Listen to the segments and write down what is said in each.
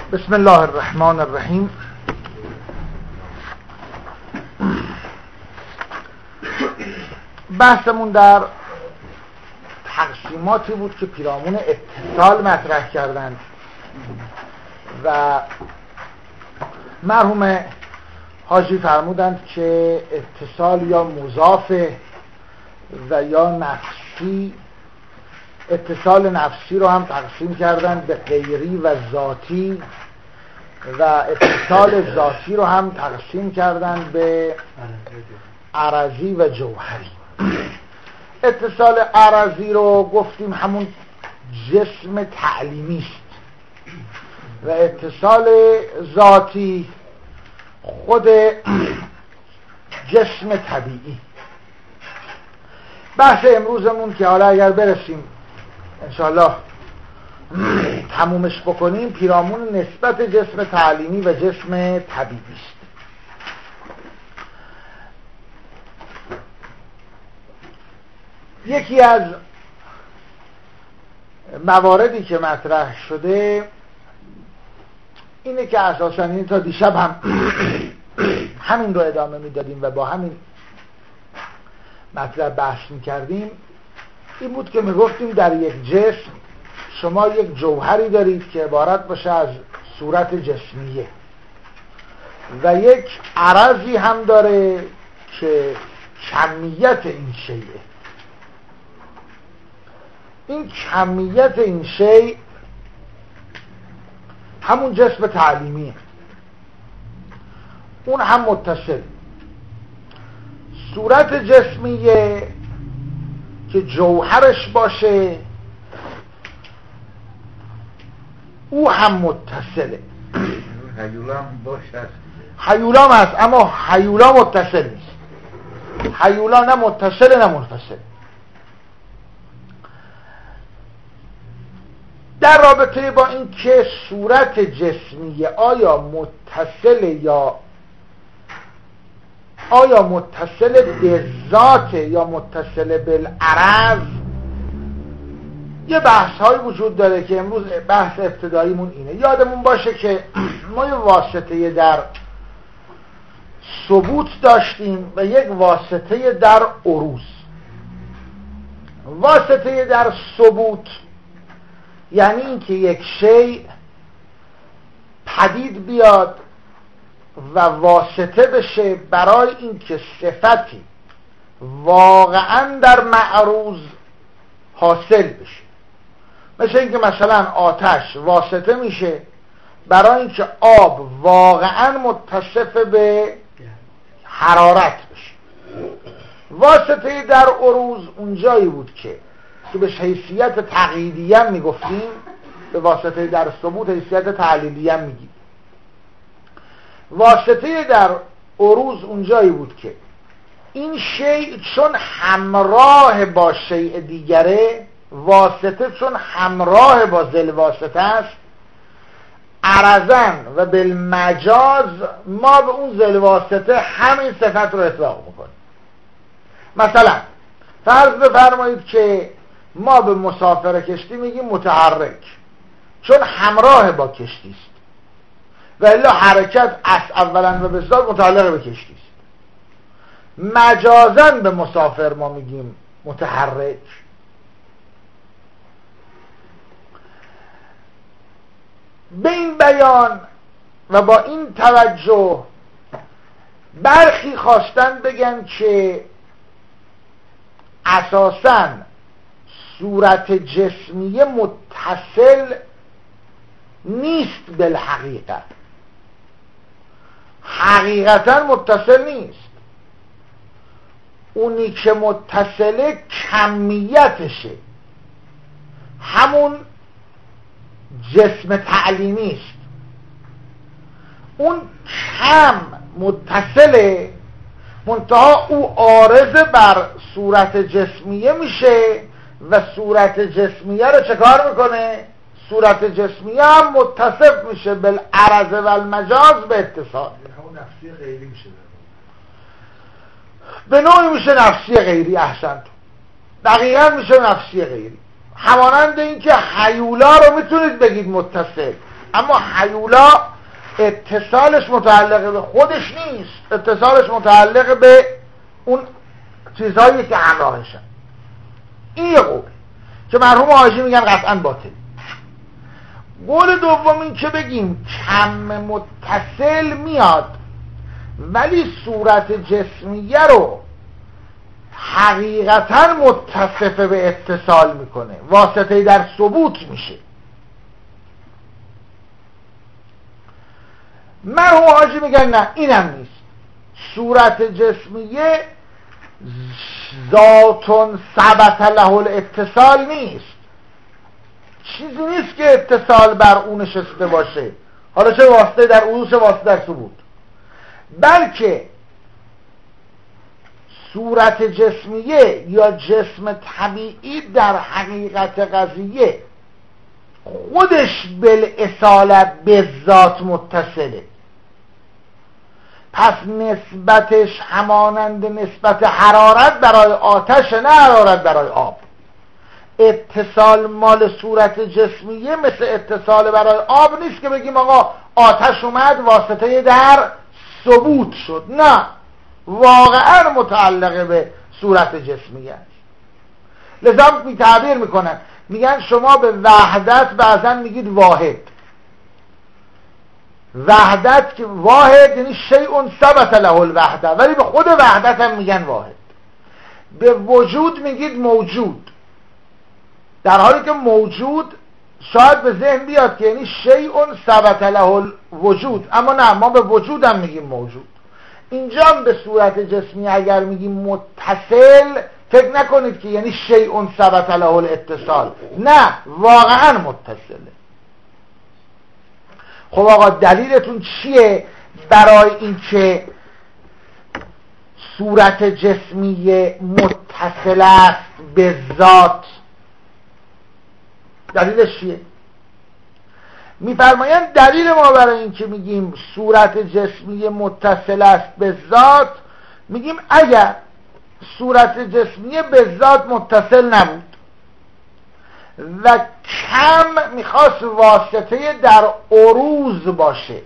بسم الله الرحمن الرحیم. بحثمون در تقسیماتی بود که پیرامون اتصال مطرح کردند و مرحوم حاجی فرمودند که اتصال یا مضافه و یا نفسی. اتصال نفسی رو هم تقسیم کردند به غیری و ذاتی و اتصال ذاتی رو هم تقسیم کردند به عرضی و جوهری. اتصال عرضی رو گفتیم همون جسم تعلیمی است و اتصال ذاتی خود جسم طبیعی. بحث امروزمون که حالا اگر برسیم انشاءالله تمومش بکنیم پیرامون نسبت جسم تعلیمی و جسم طبیعی است. یکی از مواردی که مطرح شده اینه که اساساً این تا دیشب هم همین رو ادامه میدادیم و با همین مطلب بحث میکردیم. این بود که میگفتیم در یک جسم شما یک جوهری دارید که عبارت باشه از صورت جسمیه و یک عرضی هم داره که کمیت این شیء. این کمیت این شیء همون جسم تعلیمیه، اون هم متصل. صورت جسمیه که جوهرش باشه او هم متصله. هیولام باشد، هیولام هست اما هیولا متصل نیست. هیولا نه متصل نه منفصل. در رابطه با این که صورت جسمیه آیا متصل به ذات یا متصل بالعرض یه بحث های وجود داره که امروز بحث ابتداییمون اینه. یادمون باشه که ما یه واسطه در ثبوت داشتیم و یک واسطه در عروض. واسطه در ثبوت یعنی اینکه یک شیء پدید بیاد و واسطه بشه برای اینکه صفتی واقعا در معروض حاصل بشه. مثل اینکه مثلا آتش واسطه میشه برای اینکه آب واقعا متصف به حرارت بشه. واسطه در عروض اونجایی بود که به حیثیت تقییدیه میگفتیم، به واسطه در ثبوت حیثیت تعلیلیه میگیم. واسطه در عروض اونجایی بود که این شیء چون همراه با شیء دیگره، واسطه چون همراه با ذل واسطه است، عرضن و بالمجاز ما به اون ذل واسطه همین صفت رو اطلاق میکنیم. مثلا فرض بفرمایید که ما به مسافر کشتی میگیم متحرک چون همراه با کشتی است و الا حرکت از اولا و به ذات متعلق به کشتی است. مجازاً به مسافر ما میگیم متحرک. به این بیان و با این توجه برخی خواستن بگن که اساساً صورت جسمیه متصل نیست بالحقیقت. حقیقتا متصل نیست. اونی که متصله کمیتشه، همون جسم تعلیمی است. اون کم متصله، منتها او عارض بر صورت جسمیه میشه و صورت جسمیه رو چه کار میکنه؟ صورت جسمیه هم متصف میشه بالعرض و المجاز به اتصال. همون نفسی غیری میشه، به نوعی میشه نفسی غیری. احسنت، دقیقا میشه نفسی غیری. همانند این که هیولا رو میتونید بگید متصل، اما هیولا اتصالش متعلق به خودش نیست، اتصالش متعلق به اون چیزهایی که همراهشن. این یه قول که مرحوم حاجی میگن قطعا باطل. قول دوم این که بگیم کم متصل میاد ولی صورت جسمیه رو حقیقتا متصفه به اتصال میکنه، واسطه در ثبوت میشه. مرحوم حاجی میگن نه اینم نیست، صورت جسمیه ذاتون ثبت له الاتصال نیست، چیزی نیست که اتصال بر اون نشسته باشه، حالا چه واسطه در عروض واسطه در ثبوت، بلکه صورت جسمیه یا جسم طبیعی در حقیقت قضیه خودش بالاصالت به ذات متصله. پس نسبتش همانند نسبت حرارت برای آتش، نه حرارت برای آب. اتصال مال صورت جسمیه مثل اتصال برای آب نیست که بگیم آقا آتش اومد واسطه در ثبوت شد، نه، واقعا متعلق به صورت جسمیه است. لذا می تعبیر میکنن، میگن شما به وحدت بعضا میگید واحد. وحدت که واحد یعنی شیء ثبت له الوحده، ولی به خود وحدت هم میگن واحد. به وجود میگید موجود، در حالی که موجود شاید به ذهن بیاد که یعنی شیء ثبت له الوجود، اما نه، ما به وجود هم میگیم موجود. اینجا به صورت جسمی اگر میگیم متصل، فکر نکنید که یعنی شیء ثبت له الاتصال، نه، واقعا متصله. خب آقا دلیلتون چیه برای این که صورت جسمی متصل است به ذات؟ دلیلش چیه؟ میفرمایند دلیل ما برای این که میگیم صورت جسمی متصل است به ذات، میگیم اگر صورت جسمی به ذات متصل نبود و کم میخواست واسطه در عروض باشه،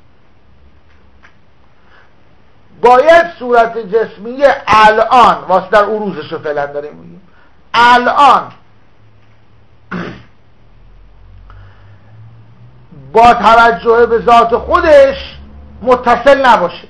باید صورت جسمی الان واسطه در عروضش رو فعلا داریم میگیم الان با توجه به ذات خودش متصل نباشه.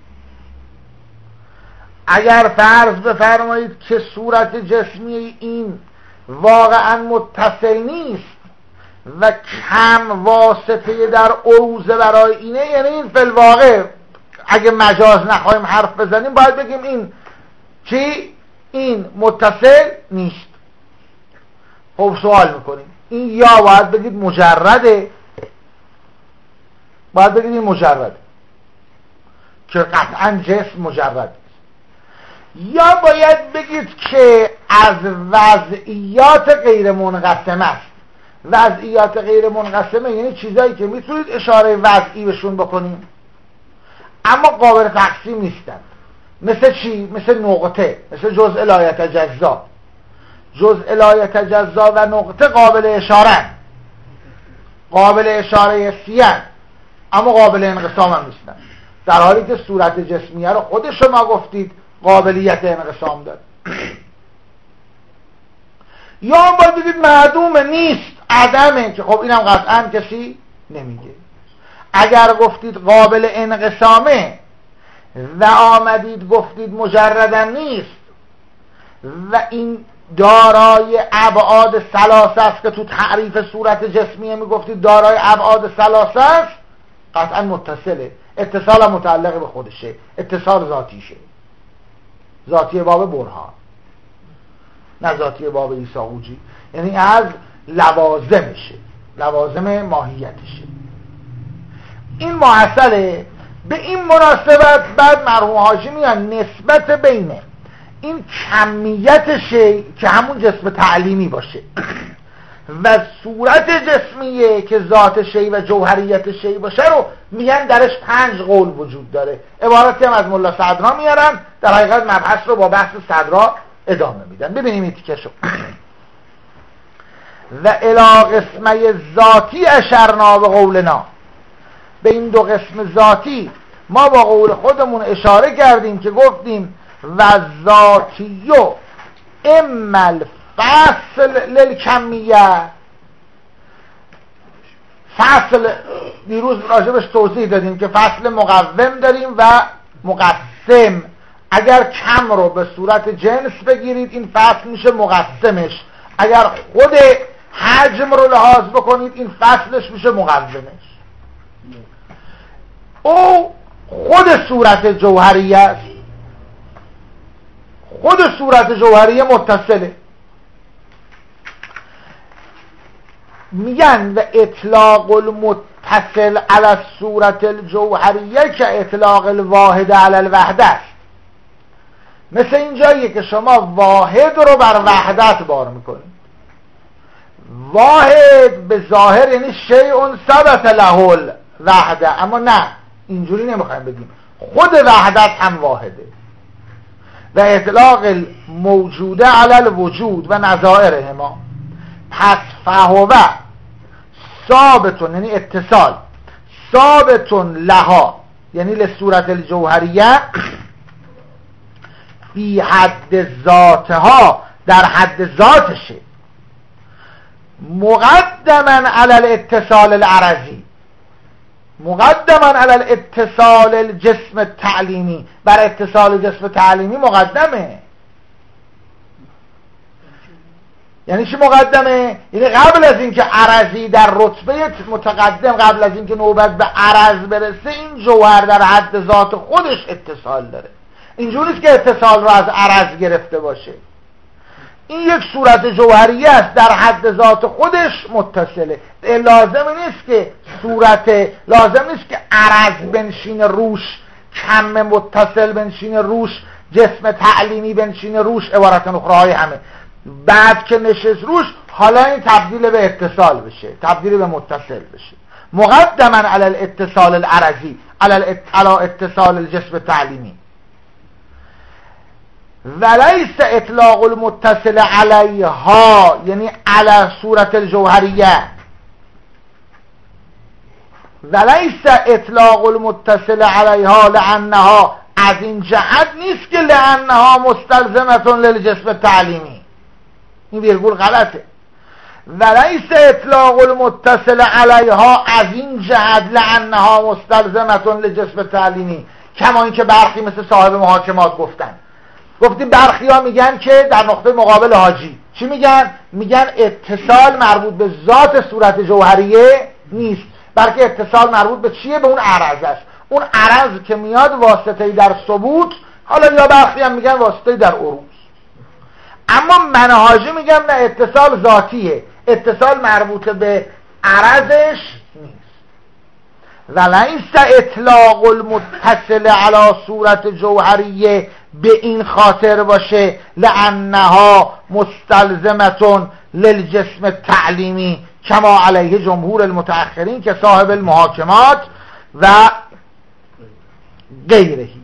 اگر فرض بفرمایید که صورت جسمی این واقعا متصل نیست و کم واسطه در عروض برای اینه، یعنی این فی الواقع اگه مجاز نخواهیم حرف بزنیم باید بگیم این چی؟ این متصل نیست. خب سوال میکنیم این یا باید بگید مجرده، باید بگید این مجرده که قطعا جسم مجرد، یا باید بگید که از وضعیات غیر منقسمه است. وضعیات غیر منقسمه یعنی چیزایی که میتونید اشاره وضعی بهشون بکنیم اما قابل تقسیم نیستن. مثل چی؟ مثل نقطه، مثل جزء لا یتجزا. جزء لا یتجزا و نقطه قابل اشاره، قابل اشاره سیان، اما قابل انقسام هم نیستن، در حالی که صورت جسمیه رو خود شما گفتید قابلیت انقسام داره. یا هم باید بگید معدوم نیست، عدمه، که خب اینم قطعا کسی نمیگه. اگر گفتید قابل انقسامه و آمدید گفتید مجردن نیست و این دارای ابعاد ثلاثه است که تو تعریف صورت جسمیه میگفتید دارای ابعاد ثلاثه است، قطعا متصله. اتصال هم متعلق به خودشه، اتصال ذاتیشه، ذاتی باب برهان، نه ذاتی باب عیسی اوجی، یعنی از لوازمشه، لوازم ماهیتشه. این محصله. به این مناسبت بعد مرحوم حاجی میگن نسبت بین این کمیت شی که همون جسم تعلیمی باشه و صورت جسمیه که ذات شی و جوهریت شی باشه رو میگن درش 5 قول وجود داره. عبارتی هم از ملا صدرا میارن، در حقیقت مبحث رو با بحث صدرا ادامه میدن. ببینیم این تیکه شو. و الی قسمه ذاتی اشرنا به قولنا، به این دو قسم ذاتی ما با قول خودمون اشاره کردیم که گفتیم و ذاتیو اما الفصل للکمیه. فصل دیروز راجبش توضیح دادیم که فصل مقوم داریم و مقسم. اگر کم رو به صورت جنس بگیرید این فصل میشه مقسمش، اگر خود حجم رو لحاظ بکنید این فصلش میشه مقومش. او خود صورت جوهریه است، خود صورت جوهریه متصله. میگن و اطلاق المتصل علی صورت الجوهریه که اطلاق الواحد علی الوحده است. مثل اینجاییه که شما واحد رو بر وحدت بار میکنید. واحد به ظاهر یعنی شیء ثبت له الوحده، اما نه، اینجوری نمیخوایم بگیم، خود وحدت هم واحده. و اطلاق الموجوده علی الوجود و نظائرهما، پس فهو ثابتون یعنی اتصال، ثابتون لها یعنی لصورت الجوهریه فی حد ذاتها، در حد ذاتشه، مقدما علی الاتصال العرضی، مقدما علی الاتصال الجسم التعلیمی، بر اتصال جسم تعلیمی مقدمه. یعنی چی مقدمه؟ یعنی قبل از اینکه عرضی در رتبه متقدم، قبل از اینکه نوبت به عرض برسه، این جوهر در حد ذات خودش اتصال داره. اینجوری نیست که اتصال رو از عرض گرفته باشه. این یک صورت جوهریه است، در حد ذات خودش متصله. لازم نیست که لازم نیست که عرض بنشین روش، کم متصل بنشین روش، جسم تعلیمی بنشین روش، عبارت اخراهای همه. بعد که نشست روش حالا این تبدیل به اتصال بشه، تبدیل به متصل بشه. مقدما علی الاتصال العرضی علی اتصال الجسم تعلیمی. ولیس اطلاق المتصل علیها یعنی علی صورت الجوهریه، ولیس اطلاق المتصل علیها لانها، از این جهت نیست که لانها مستلزمتون للجسم تعلیمی، این ویرگول غلطه. ولیس اطلاق المتصل علیها از این جهت لانها مستلزمتون للجسم تعلیمی، کما اینکه برخی مثل صاحب محاکمات گفتیم برخی ها میگن که در نقطه مقابل حاجی چی میگن؟ میگن اتصال مربوط به ذات صورت جوهریه نیست، بلکه اتصال مربوط به چیه؟ به اون عرض است. اون عرض که میاد واسطه‌ای در ثبوت، حالا یا برخی هم میگن واسطه‌ای در عروض. اما من حاجی میگم نه، اتصال ذاتیه، اتصال مربوط به عرضش نیست. ولیس اطلاق المتصل علی صورت جوهریه به این خاطر باشه لانها مستلزمتون للجسم تعلیمی کما علیه جمهور المتأخرین که صاحب المحاکمات و غیرهی.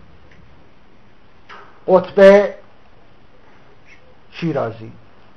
قطب شیرازی.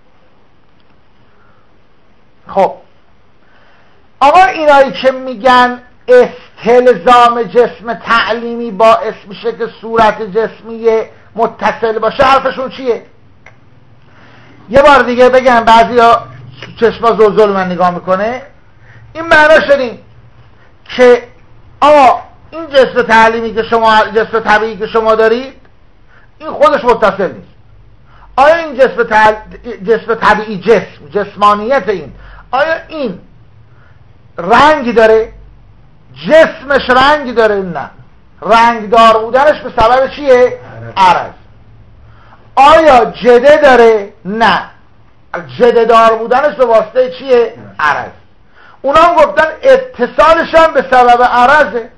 خب آقا اینایی که میگن استلزام جسم تعلیمی باعث میشه که صورت جسمی متصل باشه، حرفشون چیه؟ یه بار دیگه بگم، بعضی ها چشما زلزل من نگاه میکنه. این معنی شدیم که آقا این جسم تعلیمی که شما، جسم طبیعی که شما دارید، این خودش متصل نیست. آیا این جسم طبیعی، جسمانیت این، آیا این رنگی داره؟ جسمش رنگی داره؟ نه. رنگ دار بودنش به سبب چیه؟ عرض. آیا جده داره؟ نه. جده دار بودنش به واسطه چیه؟ عرض. اونا هم گفتن اتصالش هم به سبب عرضه.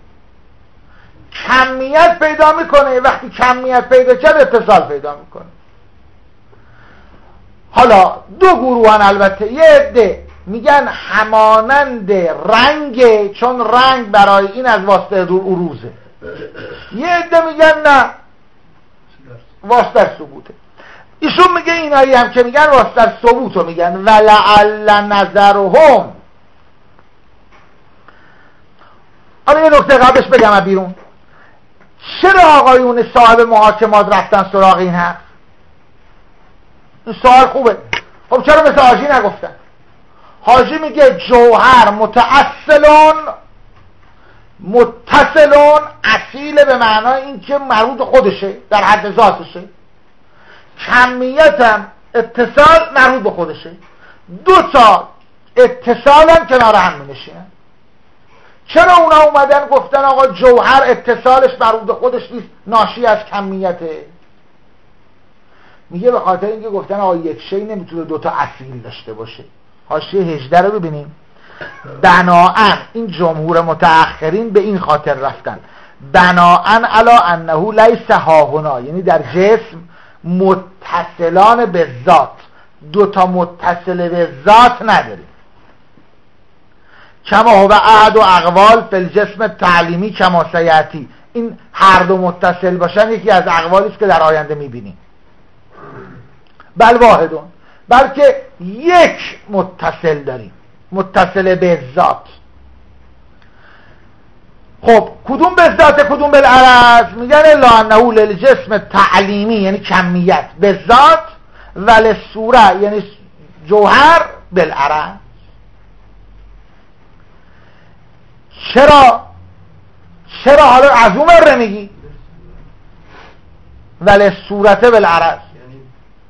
کمیت پیدا میکنه، وقتی کمیت پیدا کرد اتصال پیدا میکنه. حالا دو گروهن، البته یه عده میگن همانند رنگه، چون رنگ برای این از واسطه عروضه. یه عده میگن نه، واسطه ثبوته. ایشون میگه اینایی هم که میگن واسه ثبوتو میگن ولعل نظرهم. حالا یه نکته قبلش بگم بیرون، چرا آقایون صاحب محاکمات رفتن سراغ این حرف؟ این سوال خوبه. خب چرا مثل حاجی نگفتن؟ حاجی میگه جوهر متصلون اصیل به معنای این که مربوط خودشه، در حد ذاتشه. کمیت هم اتصال مربوط به خودشه. دو تا اتصال هم کنار هم می‌نشینن. چرا اونا اومدن گفتن آقا جوهر اتصالش مربوط به خودش نیست، ناشی از کمیته؟ میگه به خاطر اینکه گفتن آقا یک شی نمیتونه دو تا اصیل داشته باشه. حاشیه 18 رو ببینیم. بناءً این جمهور متأخرین به این خاطر رفتن، بناءً علی انه لیس هاهنا، یعنی در جسم متصلان به ذات، دو تا متصل به ذات نداریم. کما هو احد و اقوال فی الجسم تعلیمی کما سیاتی، این هر دو متصل باشن یکی از اقوالی است که در آینده میبینیم. بل واحدون، بلکه یک متصل داریم، متصل به ذات. خب کدوم به ذات کدوم بالعرض؟ میگن الا انه للجسم تعلیمی یعنی کمیت به ذات، ولی صوره یعنی جوهر بالعرض. چرا حالا از اون مره میگی ولی صورت بالعرض یعنی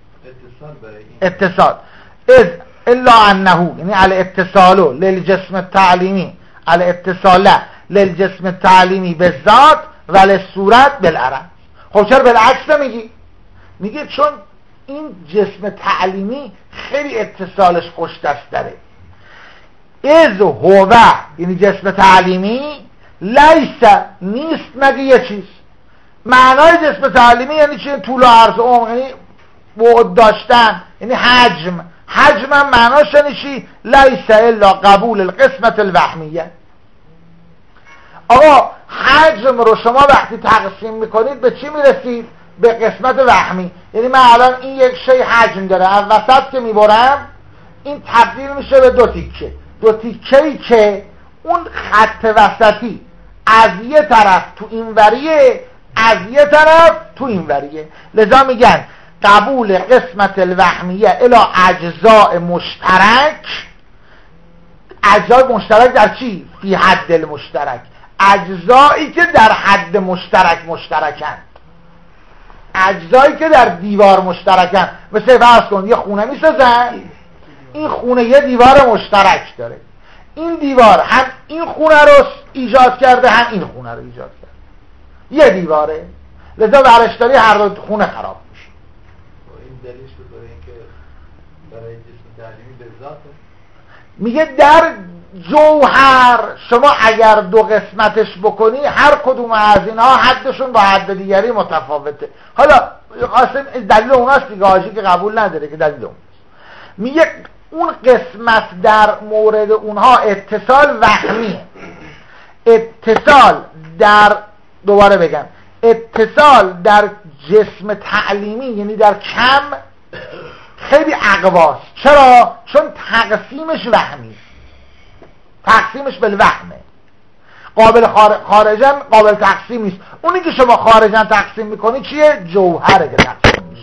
اتصال از الا انه یعنی علی اتصالو للجسم التعلیمی، علی اتصال للجسم التعلیمی به ذات ولی صورت بالعرض. خب چرا بالعکس نمیگی؟ میگه چون این جسم تعلیمی خیلی اتصالش خوش دست داره. از هو یعنی جسم تعلیمی لیس نیست مگه یه چیز. معنای جسم تعلیمی یعنی چی؟ طول و عرض و عمق، یعنی بعد داشتن، یعنی حجم هم معناش یعنی چی؟ لیس الا قبول القسمت الوهمیه. آقا حجم رو شما وقتی تقسیم میکنید به چی میرسید؟ به قسمت وهمی. یعنی من الان این یک شی حجم داره، از وسط که میبرم این تبدیل میشه به دو تیکه‌ای که اون خط وسطی از یه طرف تو این وریه، از یه طرف تو این وریه. لذا میگن قبول قسمت الوهمیه الی اجزاء مشترک. اجزاء مشترک در چی؟ فی حد المشترک، اجزایی که در حد مشترکن، اجزایی که در دیوار مشترکن. مثل فرض کن یه خونه میسازن، این خونه یه دیوار مشترک داره، این دیوار هم این خونه رو ایجاد کرده هم این خونه رو ایجاد کرده، یه دیواره. لذا برشتاری هر دو خونه خراب میشه. این دلیلش بود برای اینکه برای جسم تعلیمی به ذاته. میگه در جوهر شما اگر دو قسمتش بکنی هر کدوم از اینها حدشون با حد دیگری متفاوته. حالا قاسم دلیل اوناست دیگه، حاجی که قبول نداره که دلیل اوناست. میگه اون قسمت در مورد اونها اتصال وهمیه. اتصال در دوباره بگم اتصال در جسم تعلیمی یعنی در کم خیلی اقواست. چرا؟ چون تقسیمش وهمی، تقسیمش بالوهمه، قابل خارجن قابل تقسیم نیست. اونی که شما خارجن تقسیم میکنی چیه؟ جوهره که تقسیم میشه.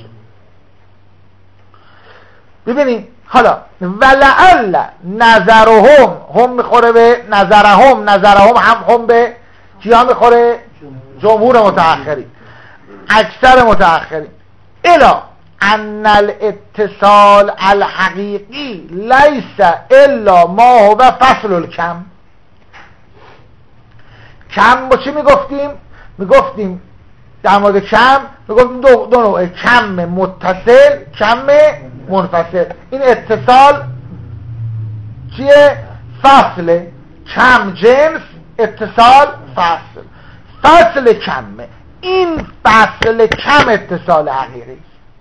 ببینید حالا ولعل نظرهم، هم میخوره به نظرهم هم به کیا میخوره؟ جمهور متأخرین، اکثر متأخرین. الا ان الاتصال الحقیقی لیس الا ما هو فصل الکم. کم با چی میگفتیم در مورد کم میگفتیم دو نوع، کم متصل، کم منفصل. این اتصال چیه؟ فصل. کم جنس، اتصال فصل کمه. این فصل کم اتصال حقیقی.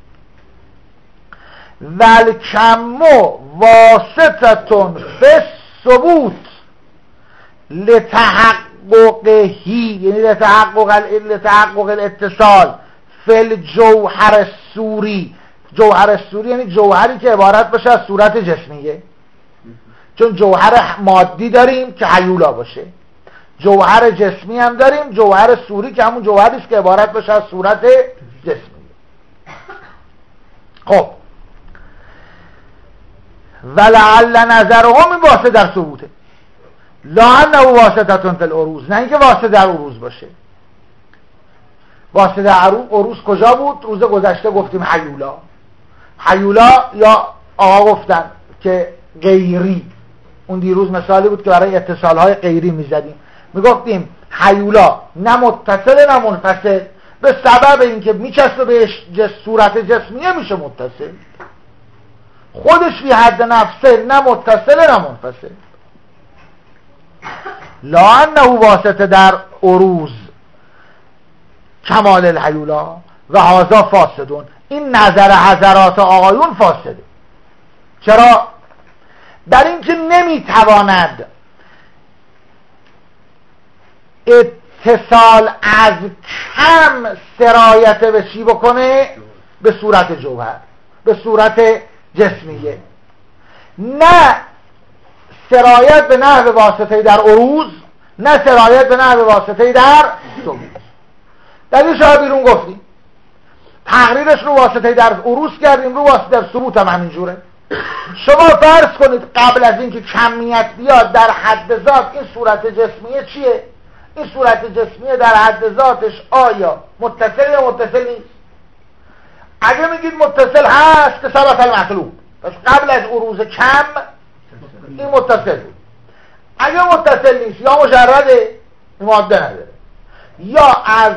ول کم واسطتون فی الثبوت لتحققه، یعنی لتحقق الاتصال فی الجوهر الصوری. جوهر صوری یعنی جوهری که عبارت باشه از صورت جسمیه، چون جوهر مادی داریم که هیولا باشه، جوهر جسمی هم داریم، جوهر صوری که همون جوهری است که عبارت باشه از صورت جسمی. خب ولعل نظرهم این واسطه در ثبوته، لا انه واسطتون فی العروض، نه اینکه واسطه در عروض باشه. واسطه در عروض کجا بود؟ روز گذشته گفتیم هیولا یا آقا گفتن که غیری، اون دیروز مثالی بود که برای اتصالهای غیری میزدیم، میگفتیم هیولا نه متصل نه منفصل، به سبب اینکه میچسبه به صورت جسمیه میشه متصل، خودش فی حد نفسه نه متصل نه منفصل. لا انه واسطه در عروض کمال الهیولا و هذا فاسدون، این نظر حضرات آقایون فاسده. چرا؟ در اینکه نمیتواند اتصال از کم سرایت به چی بکنه؟ به صورت جوهر، به صورت جسمیه، نه سرایت به نحو واسطه در عروض، نه سرایت به نحو واسطه در ثبوت. دلیل شاید بیرون گفتیم، تقریرش رو واسطه در عروض کردیم، رو واسطه در ثبوت هم همینجوره. شما فرض کنید قبل از اینکه کمیت بیاد در حد ذات این صورت جسمیه چیه؟ این صورت جسمیه در حد ذاتش آیا متصل یا متصل نیست؟ اگه میگید متصل هست که ثبت المطلوب، پس قبل از عروض کم این متصل بود. اگه متصل نیست یا مجرده این ماده نداره، یا از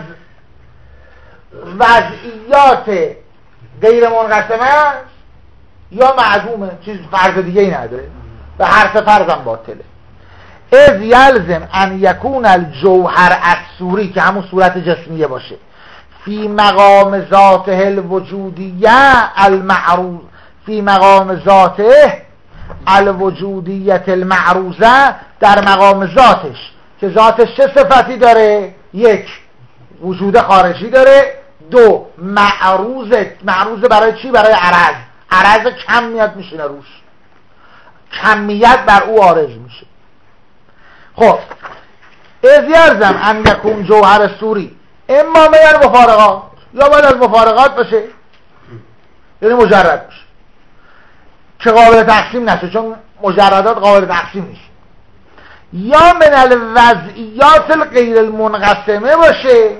وضعیات غیر منقسمه است یا معدومه، چیز فرض دیگه ای نداره، به هر سه فرضم باطله. اذ یلزم ان یکون الجوهر الصوری که همون صورت جسمیه باشه فی مقام ذاته الوجودیه المعروض، فی مقام ذاته الوجودیت المعروضه، در مقام ذاتش که ذاتش چه صفتی داره؟ یک، وجود خارجی داره، دو، معروض برای چی؟ برای عرض کم میاد میشینه روش، کمیت بر او عارض میشه. خب اذ یلزم ان یکون جوهر صوری اما من المفارقات، یا باید از مفارقات باشه یعنی مجرد باشه که قابل تقسیم نشه، چون مجردات قابل تقسیم نیست، یا من الوضعیات الغیر المنقسمه باشه،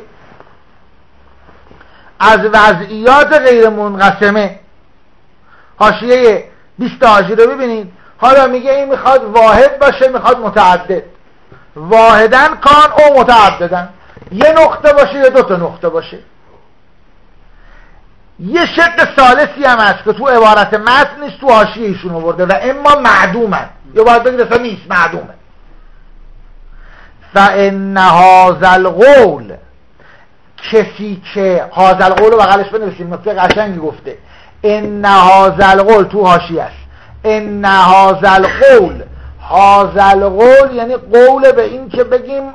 از وضعیات غیر منقسمه. حاشیه 20 حاشیه رو ببینید. حالا میگه این میخواد واحد باشه، میخواد متعدد. واحدن کان او متعددن، یه نقطه باشه یا دو تا نقطه باشه. یه شق ثالثی هم هست که تو عبارت متن نیست، تو حاشیه ایشون آورده و اما معدومن، یا باید بگید اصلا نیست، معدومه. فان هذا القول، کسی که هذا القول رو بغلش بنویسیم، نکته قشنگی گفته، ان هذا القول تو حاشیه است، ان هذا القول، هذا القول یعنی قول به این که بگیم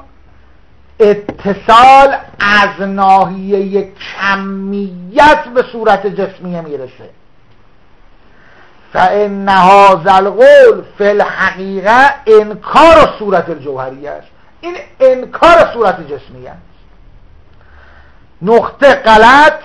اتصال از ناحیه کمیت به صورت جسمیه میرسه. فان هذا القول فی الحقیقه انکار صورت الجوهریه است، این انکار صورت جسمیه است. نقطه غلط،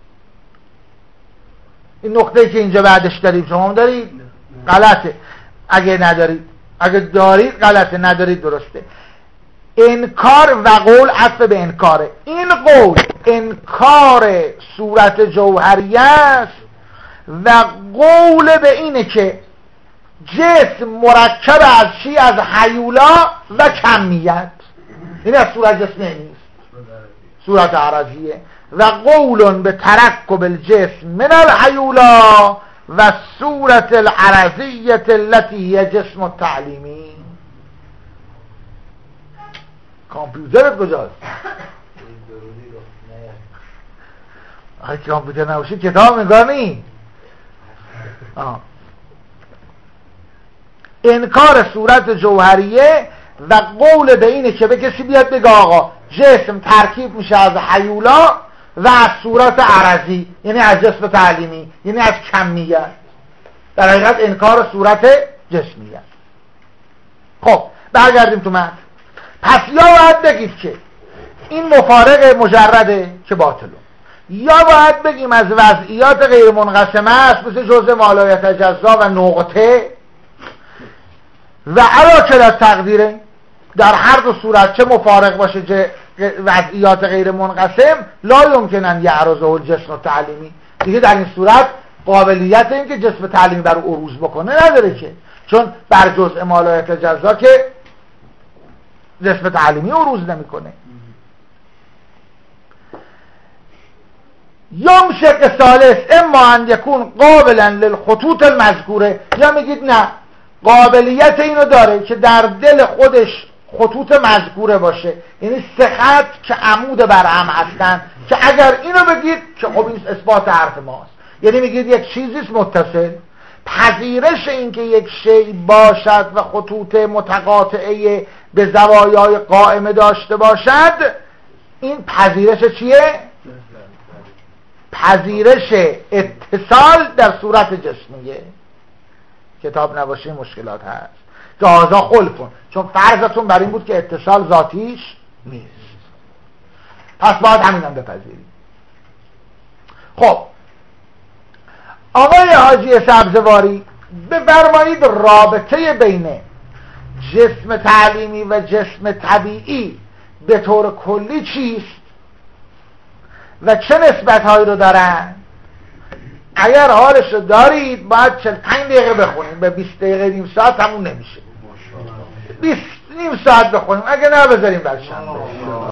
این نقطه که اینجا بعدش داریم شما هم دارید غلطه، اگه ندارید، اگه دارید غلطه، ندارید درسته. انکار و قول عطف به انکاره. این قول انکار صورت جوهریه است و قول به اینه که جسم مرکب از چی؟ از هیولا و کمیت. این از صورت جسمی نیست، صورت عرضیه. و قول به ترکب الجسم من الهیولا و صورت العرضیت التي هي جسم التعلیمی. کامپیوترت کجاست؟ اگه کامپیوتر نباشه کتاب نگاه انکار صورت جوهریه و قول به اینه که به کسی بیاد بگه آقا جسم ترکیب میشه از هیولا و از صورت عرضی یعنی از جسم تعلیمی، یعنی از کمیت، در حقیقت انکار صورت جسمیت. خب برگردیم تو متن. پس یا باید بگید که این مفارق مجرده که باطله، یا باید بگیم از وضعیات غیر منقسمه است مثل جزء ما لا یتجزا و نقطه و علا کلا تقدیره. در هر دو صورت چه مفارق باشه چه وضعیات غیر منقسم لا یمکنن یعرضه الجسم التعلیمی، دیگه در این صورت قابلیت این که جسم تعلیمی بر او عروض بکنه نداره که، چون بر جزء ما لا یتجزا که جسم تعلیمی عروض نمیکنه. یا شق ثالث اما ان یکون قابلا للخطوط المذکوره، یا میگید نه قابلیت اینو داره که در دل خودش خطوط مذکوره باشه، یعنی سه خط که عمود بر هم هستن که اگر اینو بگید که خب این اثبات حرف ماست، یعنی میگید یک چیزیست متصل، پذیرش این که یک شیء باشد و خطوط متقاطعه به زوایای قائمه داشته باشد، این پذیرش چیه؟ پذیرش اتصال در صورت جسمیه. کتاب نباشه مشکلات هست که آزا خلفون، چون فرضتون بر این بود که اتصال ذاتیش نیست، پس باید همینم بپذیریم. خب آقای حاجی سبزواری بفرمایید رابطه بین جسم تعلیمی و جسم طبیعی به طور کلی چیست و چه نسبت‌هایی رو دارن؟ اگر حالش رو دارید باید 45 دقیقه بخونیم، به 20 دقیقه نیم ساعت همون نمیشه، 20 نیم ساعت بخونیم، اگه نه بذاریم برشنبه.